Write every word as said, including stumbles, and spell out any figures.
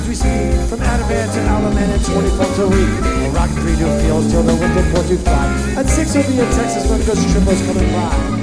we speak, from Ativan to Alaman and twenty-four to week. We're rocking three new fields till the winter four two five. At six will be in Texas when those triples coming by.